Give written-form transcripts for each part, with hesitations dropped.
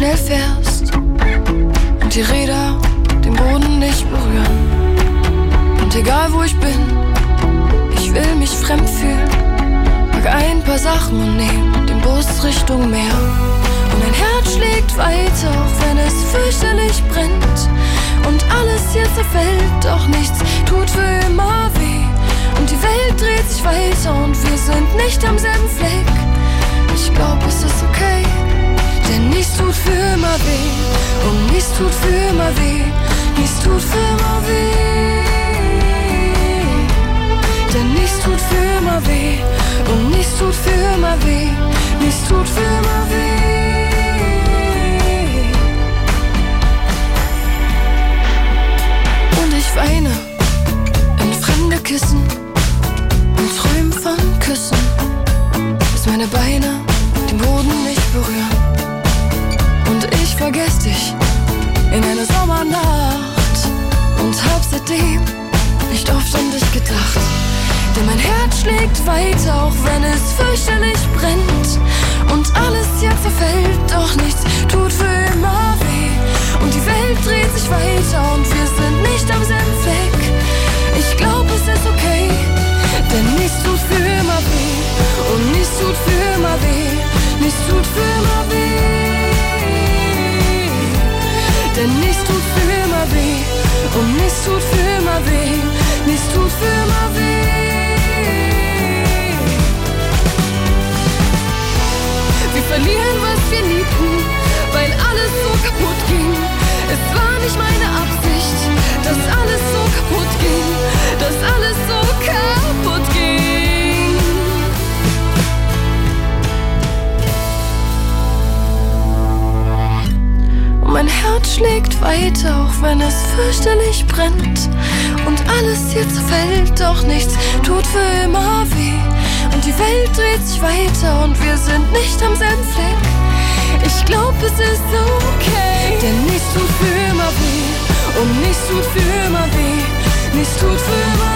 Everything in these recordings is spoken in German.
schnell fährst und die Räder den Boden nicht berühren. Und egal wo ich bin, ich will mich fremd fühlen. Pack ein paar Sachen und nehm den Bus Richtung Meer. Und mein Herz schlägt weiter, auch wenn es fürchterlich brennt. Und alles hier zerfällt, doch nichts tut für immer weh. Und die Welt dreht sich weiter und wir sind nicht am selben Fleck. Ich glaub, es ist okay, denn nichts tut für immer weh. Und nichts tut für immer weh, nichts tut für immer weh. Denn nichts tut für immer weh. Und nichts tut für immer weh, nichts tut für immer weh. Und ich weine in fremde Kissen und träum von Küssen, bis meine Beine den Boden nicht berühren. Und ich vergess dich in einer Sommernacht und hab seitdem nicht oft an dich gedacht. Denn mein Herz schlägt weiter, auch wenn es fürchterlich brennt. Und alles hier zerfällt, doch nichts tut für immer weh. Und die Welt dreht sich weiter und wir sind nicht am selben Fleck. Ich glaub, es ist okay, denn nichts tut für immer weh. Und nichts tut für immer weh, nichts tut für immer weh. Denn nichts tut für immer weh. Und nichts tut für immer weh, nichts tut für immer weh. Wir verlieren, was wir liebten, weil alles so kaputt ging. Es war nicht meine Absicht, dass alles so kaputt ging, dass alles so kaputt ging. Und mein Herz schlägt weiter, auch wenn es fürchterlich brennt. Und alles hier zerfällt, doch nichts tut für immer weh. Und die Welt dreht sich weiter und wir sind nicht am selben Fleck. Ich glaub, es ist okay, denn nichts tut für immer weh. Und nichts tut für immer weh, nichts tut für immer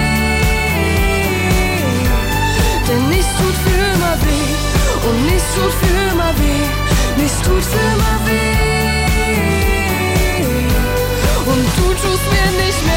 weh. Denn nichts tut für immer weh. Und nichts tut für immer weh, nichts tut für immer weh. Und du tust mir nicht mehr